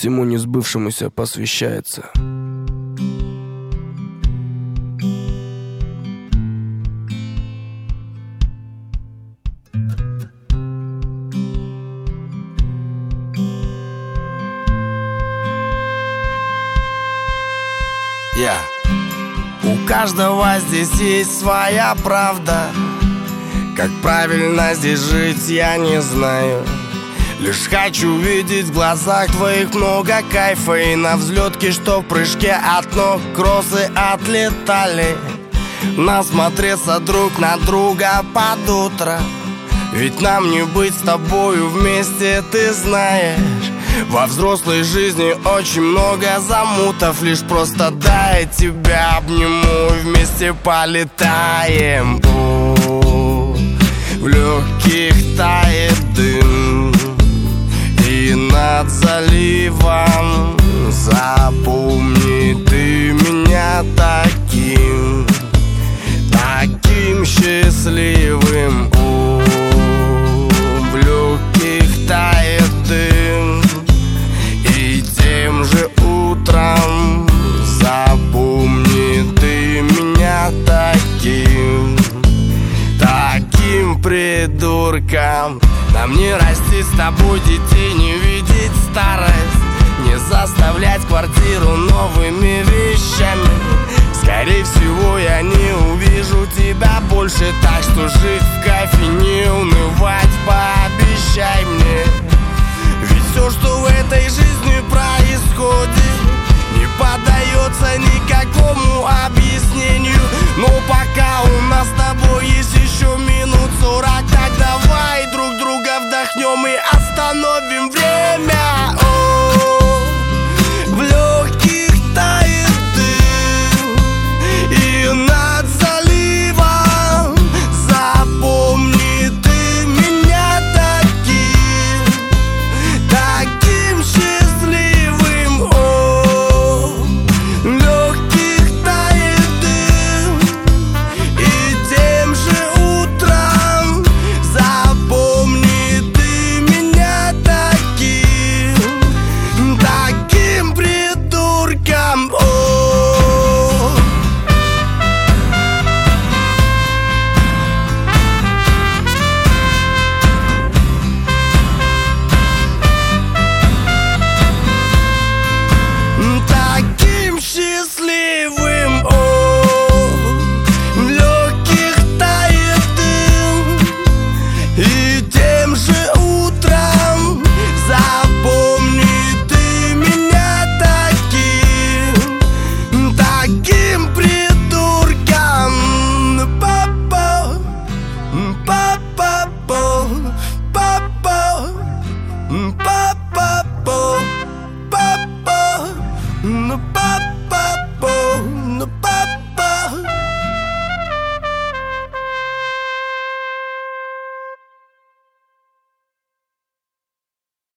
всему несбывшемуся посвящается. У каждого здесь есть своя правда. Как правильно здесь жить, я не знаю. Лишь хочу видеть в глазах твоих много кайфа. И на взлетке, что в прыжке от ног кроссы отлетали. Насмотреться друг на друга под утро. Ведь нам не быть с тобою вместе, ты знаешь. Во взрослой жизни очень много замутов. Лишь просто дай тебя обниму и вместе полетаем. В легких тает дым, и над заливом запомни ты меня таким, таким счастливым. В легких тает дым, и тем же утром запомни ты меня таким, таким придурком. Нам не расти с тобой детей, не видеть старость, не заставлять квартиру новыми вещами. Скорее всего, я не увижу тебя больше, так что жить в кайфе, не унывать, пообещай мне. Ведь все, что в этой жизни